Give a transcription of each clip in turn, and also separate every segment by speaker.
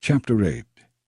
Speaker 1: Chapter 8.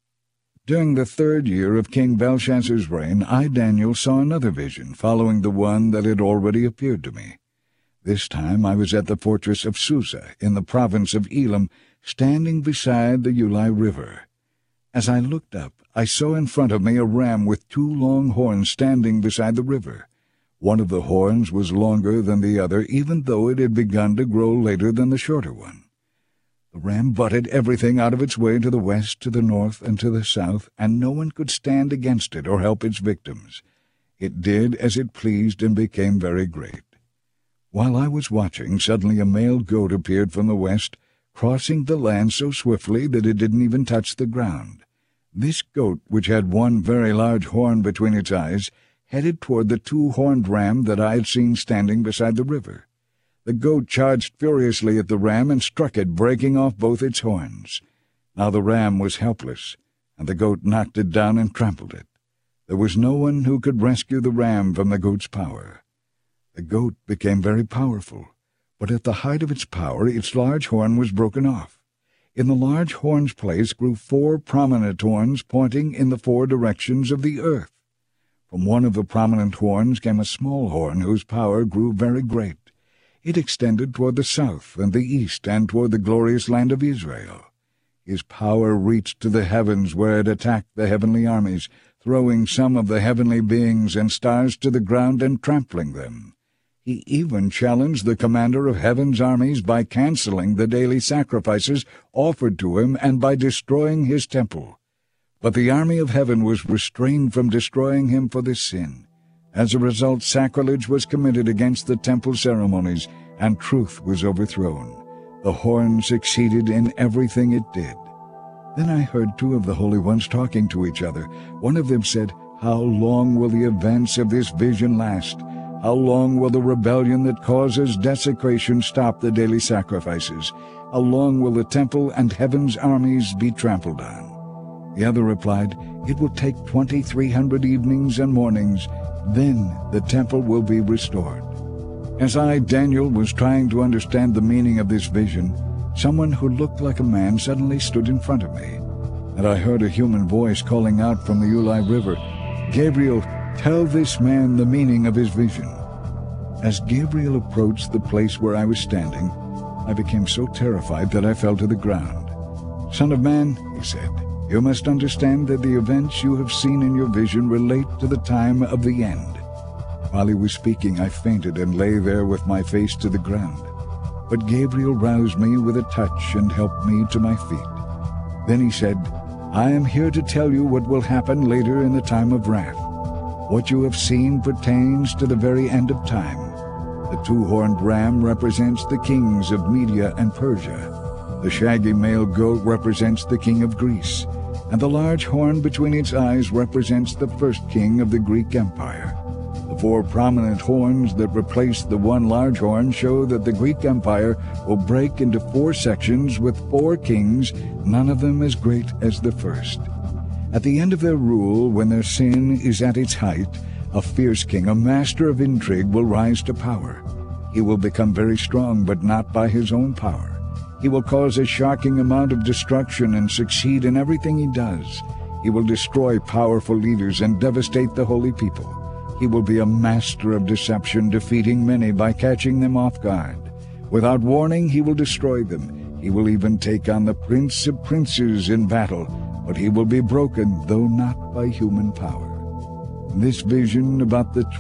Speaker 1: During the 3rd year of King Belshazzar's reign, I, Daniel, saw another vision, following the one that had already appeared to me. This time I was at the fortress of Susa, in the province of Elam, standing beside the Ulai River. As I looked up, I saw in front of me a ram with 2 long horns standing beside the river. One of the horns was longer than the other, even though it had begun to grow later than the shorter one. The ram butted everything out of its way to the west, to the north, and to the south, and no one could stand against it or help its victims. It did as it pleased and became very great. While I was watching, suddenly a male goat appeared from the west, crossing the land so swiftly that it didn't even touch the ground. This goat, which had one very large horn between its eyes, headed toward the 2-horned ram that I had seen standing beside the river. The goat charged furiously at the ram and struck it, breaking off both its horns. Now the ram was helpless, and the goat knocked it down and trampled it. There was no one who could rescue the ram from the goat's power. The goat became very powerful, but at the height of its power its large horn was broken off. In the large horn's place grew 4 prominent horns pointing in the 4 directions of the earth. From one of the prominent horns came a small horn whose power grew very great. It extended toward the south and the east and toward the glorious land of Israel. His power reached to the heavens, where it attacked the heavenly armies, throwing some of the heavenly beings and stars to the ground and trampling them. He even challenged the commander of heaven's armies by canceling the daily sacrifices offered to him and by destroying his temple. But the army of heaven was restrained from destroying him for this sin. As a result, sacrilege was committed against the temple ceremonies, and truth was overthrown. The horn succeeded in everything it did. Then I heard 2 of the holy ones talking to each other. One of them said, "How long will the events of this vision last? How long will the rebellion that causes desecration stop the daily sacrifices? How long will the temple and heaven's armies be trampled on?" The other replied, "It will take 2,300 evenings and mornings. Then the temple will be restored." As I, Daniel, was trying to understand the meaning of this vision, someone who looked like a man suddenly stood in front of me, and I heard a human voice calling out from the Ulai River, "Gabriel, tell this man the meaning of his vision." As Gabriel approached the place where I was standing, I became so terrified that I fell to the ground. "Son of man," he said, "you must understand that the events you have seen in your vision relate to the time of the end." While he was speaking, I fainted and lay there with my face to the ground. But Gabriel roused me with a touch and helped me to my feet. Then he said, "I am here to tell you what will happen later in the time of wrath. What you have seen pertains to the very end of time. The 2-horned ram represents the kings of Media and Persia. The shaggy male goat represents the king of Greece, and the large horn between its eyes represents the first king of the Greek Empire. The 4 prominent horns that replace the 1 large horn show that the Greek Empire will break into 4 sections with 4 kings, none of them as great as the first. At the end of their rule, when their sin is at its height, a fierce king, a master of intrigue, will rise to power. He will become very strong, but not by his own power. He will cause a shocking amount of destruction and succeed in everything he does. He will destroy powerful leaders and devastate the holy people. He will be a master of deception, defeating many by catching them off guard. Without warning, he will destroy them. He will even take on the prince of princes in battle, but he will be broken, though not by human power. This vision about the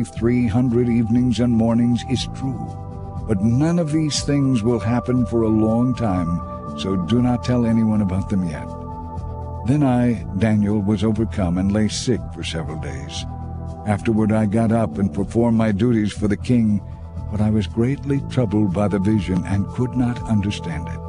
Speaker 1: 2,300 evenings and mornings is true, but none of these things will happen for a long time, so do not tell anyone about them yet." Then I, Daniel, was overcome and lay sick for several days. Afterward I got up and performed my duties for the king, but I was greatly troubled by the vision and could not understand it.